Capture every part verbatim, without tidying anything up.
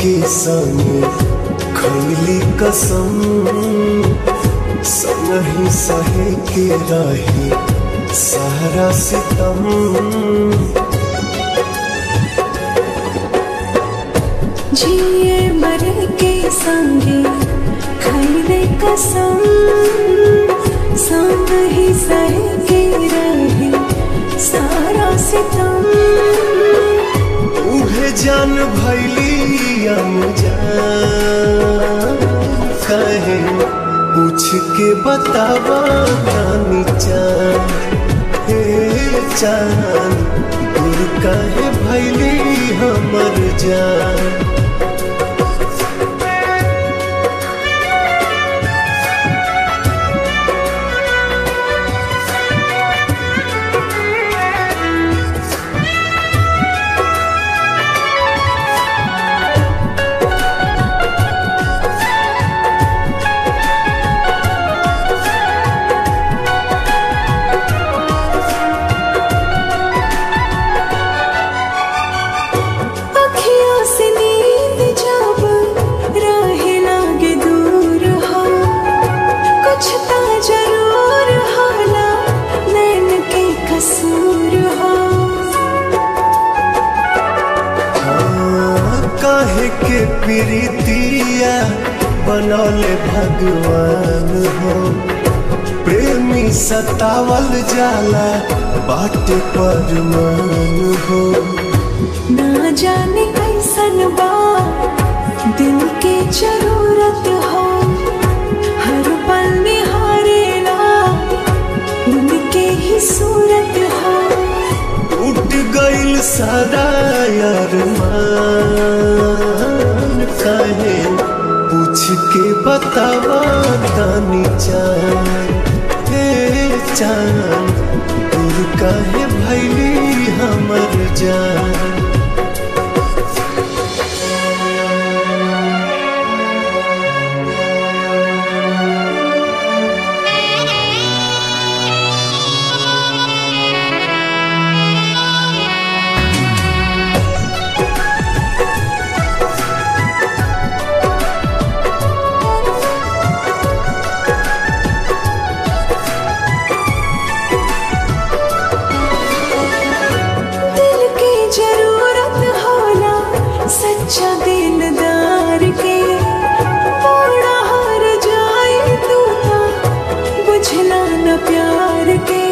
के संगे खैली कसम संगही सहे के रही सारा सितम। जिए मरे के संगे खैले कसम संग ही सहे के रहे सारा सितम। उहे जान भैली अनजान कहे पूछ के बतावा रानी चान हे चान दूर काहे भैली हमर जान। काहे के प्रीतिया बनौले भगवान हो प्रेमी सतावल जाला बाटे पर मान हो। ना जाने कैसन बा दिल के जरूरत हो हर पल निहारेला उनके ही सूरत हो। उठ गइल सारा अरमान काहे पूछ के बतावा तानी चान हे चान दूर काहे भैली हमर जान। सच्चा दिलदार के बड़ा हार जाए तू था बुझला न प्यार के।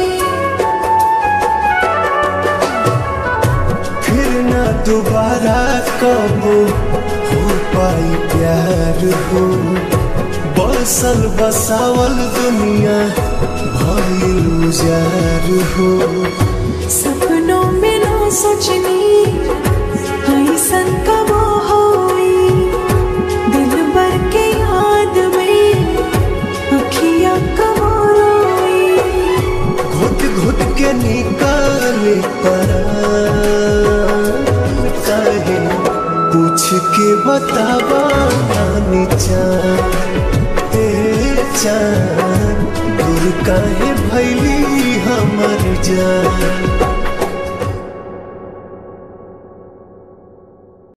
फिर ना दोबारा कब हो पाई प्यार हो बसल बसावल दुनिया भइल उजार हो। सपनों में ना सोचनी ऐसन कब होई दिल भर के याद में अखियां कब रोई। घुट घुट के निकाले परान काहे पूछ के बतावा रानी चान हे चान दूर काहे भैली हमर जान।